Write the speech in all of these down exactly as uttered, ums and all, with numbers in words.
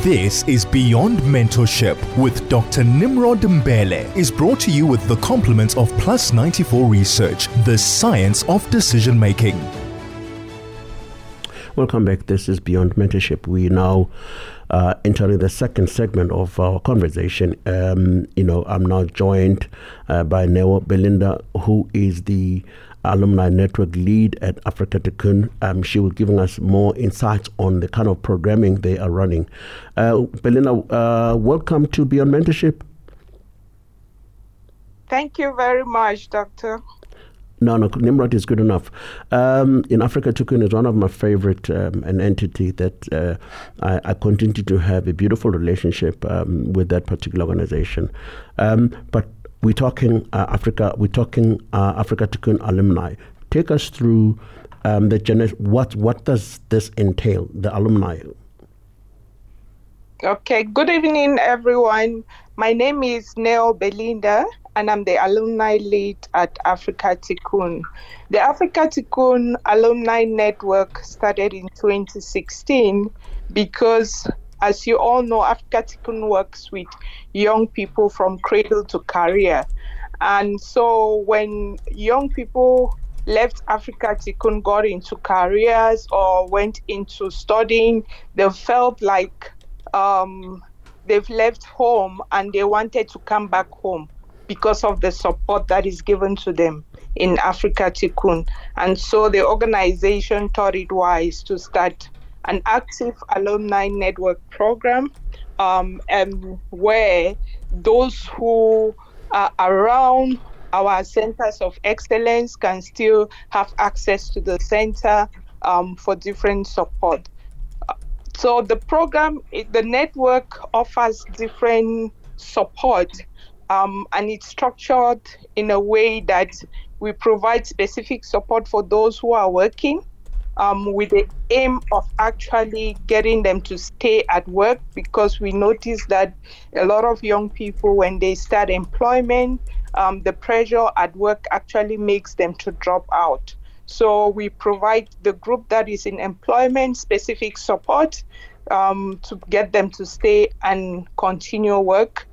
This is Beyond Mentorship with Doctor Nimrod Mbele, is brought to you with the compliments of Plus ninety-four Research, the science of decision making. Welcome back. This is Beyond Mentorship. We now uh, entering the second segment of our conversation. Um, you know, I'm now joined uh, by Neo Belinda, who is the Alumni Network lead at Africa Tikkun. Um, she will be giving us more insights on the kind of programming they are running. Uh, Belinda, uh, welcome to Beyond Mentorship. Thank you very much, Doctor. No, no, Nimrod is good enough. Um, in Africa Tikkun is one of my favorite, um, an entity that uh, I, I continue to have a beautiful relationship um, with that particular organization. Um, but we're talking uh, Africa. We're talking uh, Africa Tikkun alumni. Take us through um, the gener- what what does this entail? The alumni. Okay. Good evening, everyone. My name is Neo Belinda, and I'm the alumni lead at Africa Tikkun. The Africa Tikkun Alumni Network started in twenty sixteen because, as you all know, Africa Tikkun works with young people from cradle to career. And so when young people left Africa Tikkun, got into careers or went into studying, they felt like um, they've left home and they wanted to come back home because of the support that is given to them in Africa Tikkun. And so the organization thought it wise to start an active alumni network program um, and where those who are around our centers of excellence can still have access to the center um, for different support. So the program, the network offers different support um, and it's structured in a way that we provide specific support for those who are working um, with the aim of actually getting them to stay at work, because we notice that a lot of young people, when they start employment, um, the pressure at work actually makes them to drop out. So we provide the group that is in employment specific support um, to get them to stay and continue work.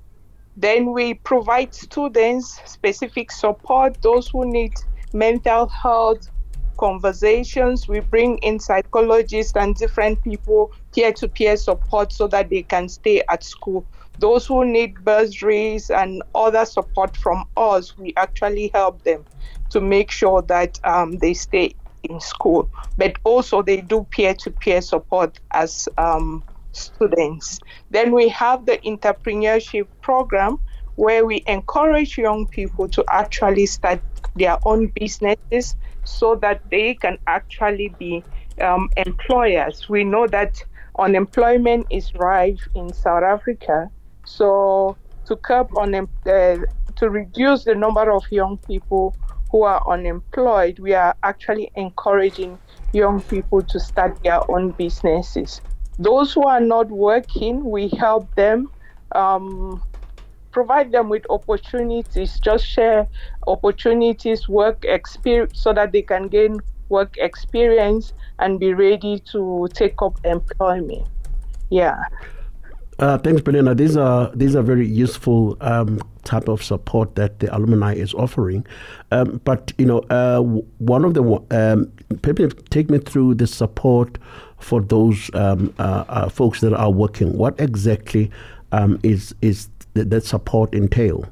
Then we provide students specific support, those who need mental health conversations. We bring in psychologists and different people, peer-to-peer support, so that they can stay at school. Those who need bursaries and other support from us, we actually help them to make sure that um, they stay in school. But also they do peer-to-peer support as um, students. Then we have the entrepreneurship program, where we encourage young people to actually start their own businesses so that they can actually be um, employers. We know that unemployment is rife in South Africa. So to curb on uh, to reduce the number of young people who are unemployed, we are actually encouraging young people to start their own businesses. Those who are not working, we help them, um, provide them with opportunities, just share opportunities, work experience, so that they can gain work experience and be ready to take up employment. Yeah. Uh, thanks, Belinda. These are these are very useful um, type of support that the alumni is offering. Um, but you know, uh, one of the um, maybe take me through the support for those um, uh, uh, folks that are working. What exactly um, is is th- that support entail?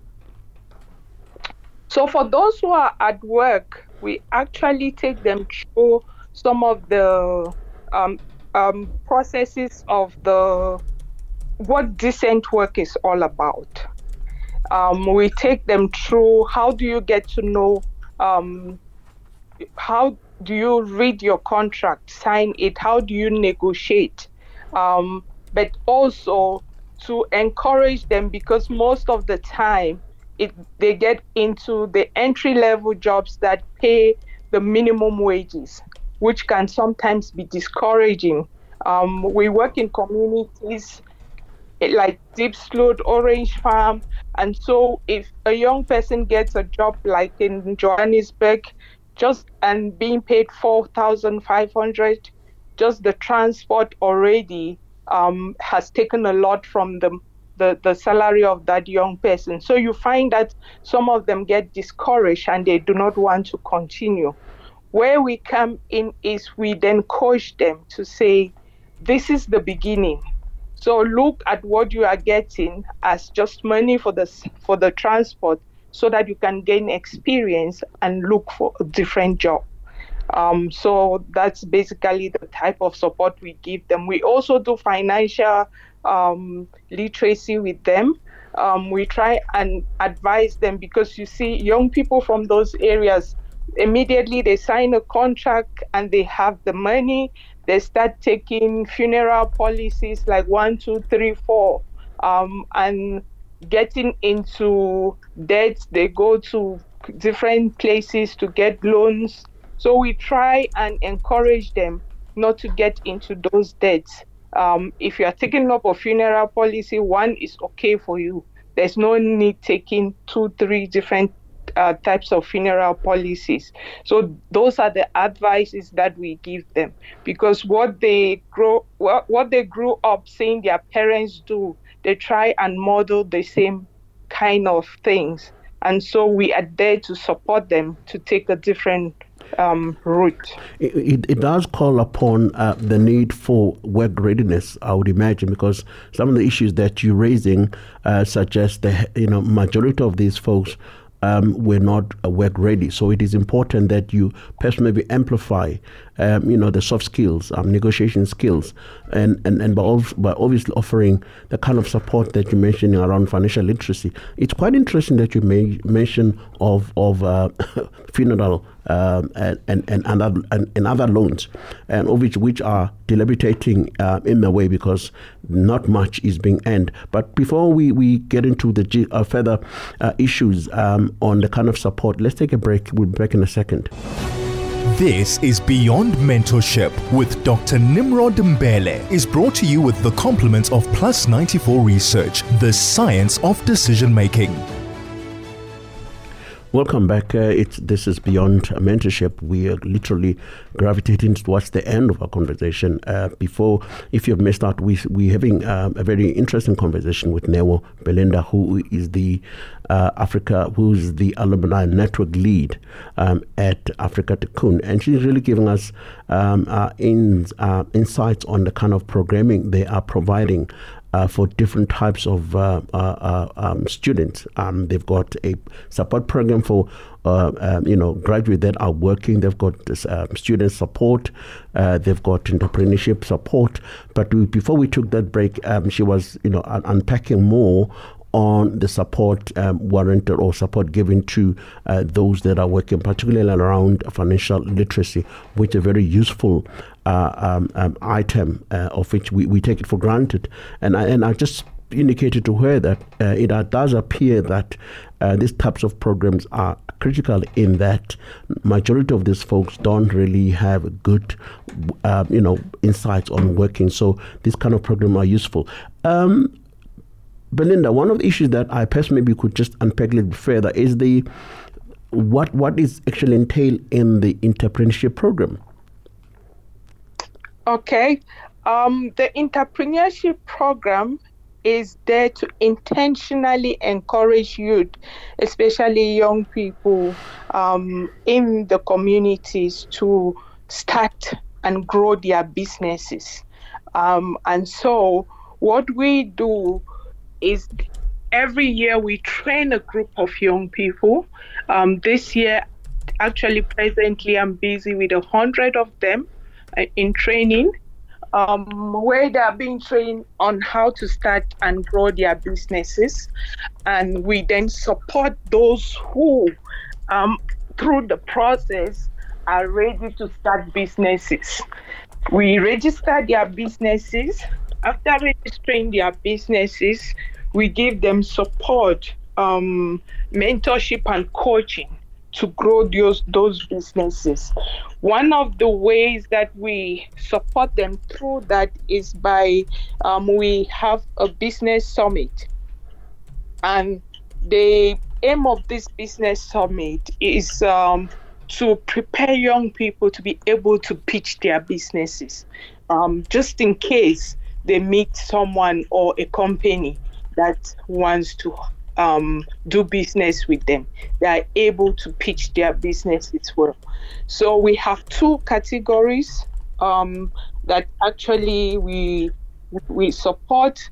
So for those who are at work, we actually take them through some of the um, um, processes of the what decent work is all about. Um, we take them through how do you get to know, um, how do you read your contract, sign it, how do you negotiate, um, but also to encourage them, because most of the time it, they get into the entry-level jobs that pay the minimum wages, which can sometimes be discouraging. Um, we work in communities like Diepsloot, Orange Farm, and so if a young person gets a job like in Johannesburg, just and being paid four thousand five hundred, just the transport already um, has taken a lot from the, the, the salary of that young person. So you find that some of them get discouraged and they do not want to continue. Where we come in is we then coach them to say, this is the beginning. So look at what you are getting as just money for the, for the transport so that you can gain experience and look for a different job. Um, so that's basically the type of support we give them. We also do financial um, literacy with them. Um, we try and advise them because you see young people from those areas, immediately they sign a contract and they have the money. They start taking funeral policies like one, two, three, four, um, and getting into debt. They go to different places to get loans. So we try and encourage them not to get into those debts. Um, if you are taking up a funeral policy, one is okay for you. There's no need taking two, three different uh, types of funeral policies. So those are the advices that we give them, because what they grow, what, what they grew up seeing their parents do, they try and model the same kind of things. And so we are there to support them to take a different um, route. It, it, it does call upon uh, the need for work readiness, I would imagine, because some of the issues that you're raising uh, suggest the you know majority of these folks um, were not uh, work ready. So it is important that you perhaps maybe amplify um, you know the soft skills, um, negotiation skills, and and and by, ov- by obviously offering the kind of support that you mentioned around financial literacy. It's quite interesting that you may mention of of uh, funeral um, and, and and other and, and other loans, and of which which are dilapidating uh, in a way because not much is being earned. But before we, we get into the G, uh, further uh, issues um, on the kind of support, let's take a break. We'll be back in a second. This is Beyond Mentorship with Doctor Nimrod Mbele is brought to you with the compliments of Plus ninety-four Research, the science of decision making. Welcome back. Uh, it's this is Beyond Mentorship. We are literally gravitating towards the end of our conversation. Uh, before, if you've missed out, we we're having um, a very interesting conversation with Neo Belinda, who is the uh, Africa, who's the alumni network lead um, at Africa Tikkun, and she's really giving us um, uh, in, uh, insights on the kind of programming they are providing Uh, for different types of uh, uh, uh, um, students. Um, they've got a support program for uh, um, you know graduates that are working. They've got this, uh, student support. Uh, they've got entrepreneurship support. But we, before we took that break, um, she was you know un- unpacking more on the support um, warranted or support given to uh, those that are working, particularly around financial literacy, which is a very useful uh, um, um, item uh, of which we, we take it for granted. And I, and I just indicated to her that uh, it uh, does appear that uh, these types of programs are critical in that majority of these folks don't really have good, uh, you know, insights on working. So these kind of programs are useful. Um, Belinda, one of the issues that I perhaps maybe could just unpack a little bit further is the what what is actually entailed in the entrepreneurship program. Okay, um, the entrepreneurship program is there to intentionally encourage youth, especially young people um, in the communities, to start and grow their businesses. Um, and so what we do is every year we train a group of young people. Um, this year, actually, presently, I'm busy with a hundred of them uh, in training, um, where they are being trained on how to start and grow their businesses. And we then support those who, um, through the process, are ready to start businesses. We register their businesses. After registering their businesses, we give them support, um, mentorship, and coaching to grow those, those businesses. One of the ways that we support them through that is by um, we have a business summit. And the aim of this business summit is um, to prepare young people to be able to pitch their businesses, um, just in case they meet someone or a company that wants to um, do business with them, they are able to pitch their business as well. So we have two categories um, that actually we we support.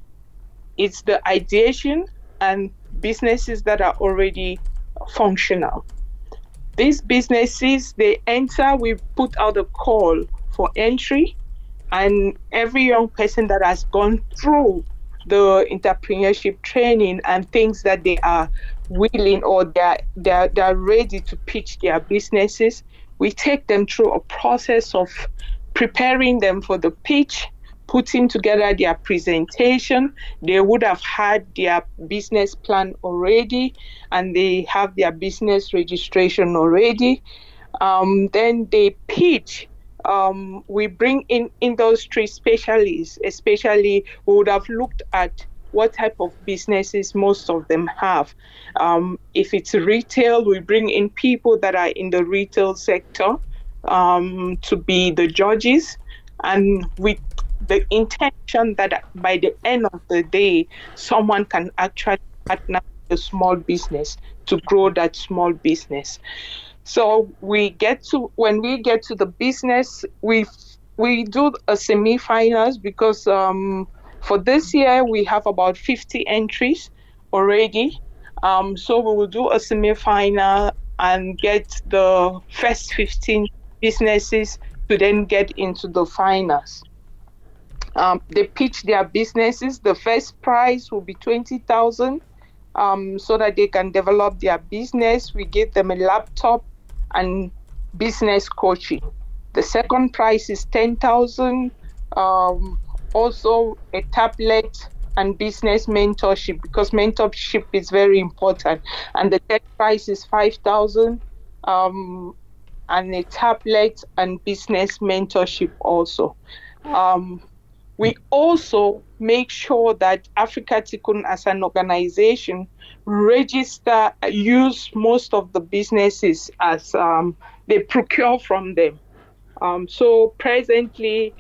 It's the ideation and businesses that are already functional. These businesses, they enter, we put out a call for entry, and every young person that has gone through the entrepreneurship training and thinks that they are willing or they're, they're, they're ready to pitch their businesses, we take them through a process of preparing them for the pitch, putting together their presentation. They would have had their business plan already, and they have their business registration already. Um, then they pitch. Um, we bring in industry specialists, especially we would have looked at what type of businesses most of them have. Um, if it's retail, we bring in people that are in the retail sector um, to be the judges, and we the intention that by the end of the day, someone can actually partner with a small business to grow that small business. So we get to when we get to the business, we we do a semi-finals because um, for this year we have about fifty entries already. Um, so we will do a semi-final and get the first fifteen businesses to then get into the finals. Um, they pitch their businesses. The first prize will be twenty thousand um, so that they can develop their business. We give them a laptop and business coaching. The second prize is ten thousand um, also a tablet and business mentorship, because mentorship is very important. And the third prize is five thousand um, and a tablet and business mentorship also. Um, We also make sure that Africa Tikkun as an organization register, use most of the businesses as um, they procure from them. Um, so presently,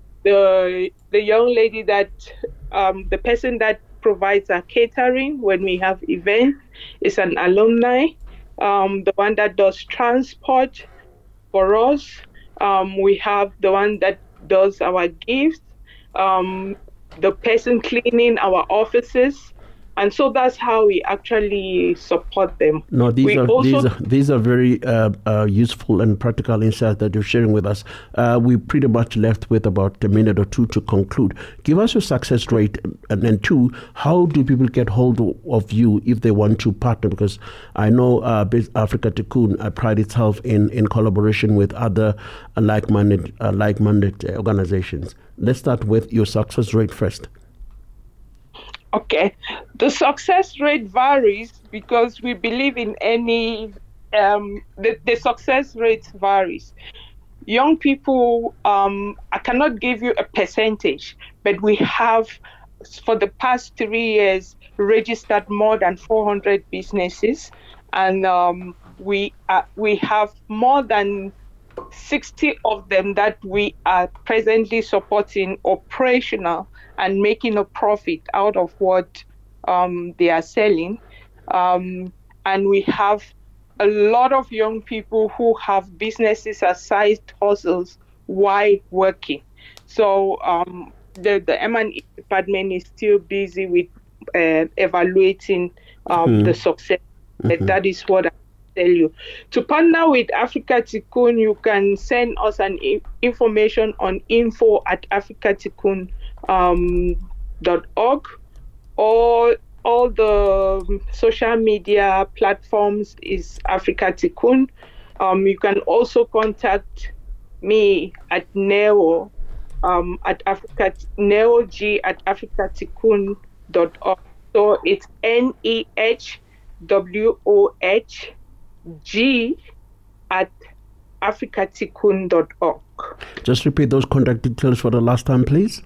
the the young lady that, um, the person that provides our catering when we have events is an alumni. Um, the one that does transport for us, um, we have the one that does our gifts. Um, the person cleaning our offices, and so that's how we actually support them. No, these we are also, these are these are very uh, uh, useful and practical insights that you're sharing with us. Uh, we pretty much left with about a minute or two to conclude. Give us your success rate, and then two, how do people get hold of you if they want to partner? Because I know uh, Africa Tikkun uh, pride itself in, in collaboration with other uh, like-minded uh, like-minded uh, organizations. Let's start with your success rate first. Okay, the success rate varies because we believe in any, um, the, the success rate varies. Young people, um, I cannot give you a percentage, but we have, for the past three years, registered more than four hundred businesses, and um, we uh, we have more than sixty of them that we are presently supporting operational and making a profit out of what um, they are selling. Um, and we have a lot of young people who have businesses as side hustles while working. So um, the, the M and E department is still busy with uh, evaluating um, mm-hmm. the success. Mm-hmm. That is what I tell you. To partner with Africa Tikkun, you can send us an I- information on info at africa tikkun dot org, or all the social media platforms is Africa Tikkun. Um, you can also contact me at neo um, at Africa neog at africa tikkun dot org. So it's N E H W O H G at africa tikkun dot org. Just repeat those contact details for the last time, please.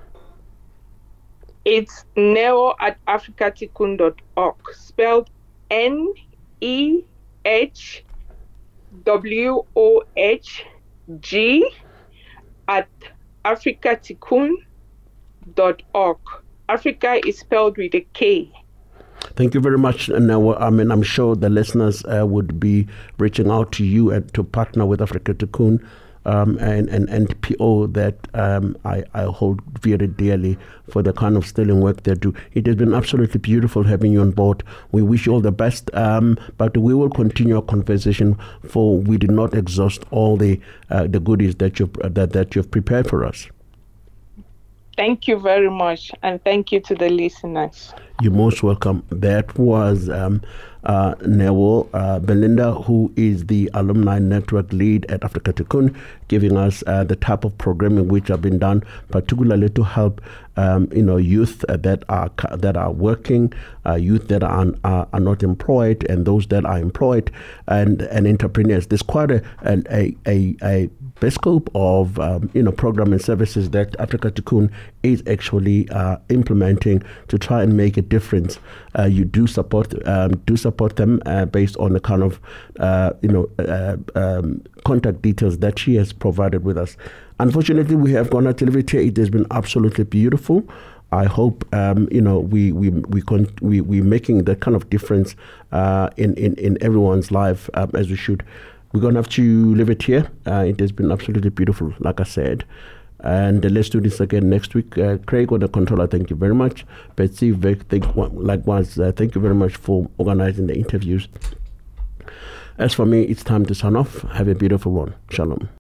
It's neo at africa tikkun dot org, spelled N E H W O H G at africa tikkun dot org. Africa is spelled with a K. Thank you very much. And now, I mean, I'm sure the listeners uh, would be reaching out to you and to partner with Africa Tikkun um, and, and N P O that um, I, I hold very dearly for the kind of sterling work they do. It has been absolutely beautiful having you on board. We wish you all the best, um, but we will continue our conversation, for we did not exhaust all the uh, the goodies that you've, uh, that, that you've prepared for us. Thank you very much, and thank you to the listeners. You're most welcome. That was um, uh, Neo uh, Belinda, who is the Alumni Network lead at Africa Tikkun, giving us uh, the type of programming which have been done, particularly to help um, you know youth uh, that are that are working, uh, youth that are, are are not employed, and those that are employed, and and entrepreneurs. There's quite a a a, a the scope of um, you know program and services that Africa Tikkun is actually uh, implementing to try and make a difference. Uh, you do support um, do support them uh, based on the kind of uh, you know uh, um, contact details that she has provided with us. Unfortunately, we have gone out to leave it here. It has been absolutely beautiful. I hope um, you know we we we con- we we're making that kind of difference uh, in, in in everyone's life um, as we should. We're going to have to leave it here. Uh, it has been absolutely beautiful, like I said. And uh, let's do this again next week. Uh, Craig on the controller, thank you very much. Betsy, Vic, thank, likewise, uh, thank you very much for organizing the interviews. As for me, it's time to sign off. Have a beautiful one. Shalom.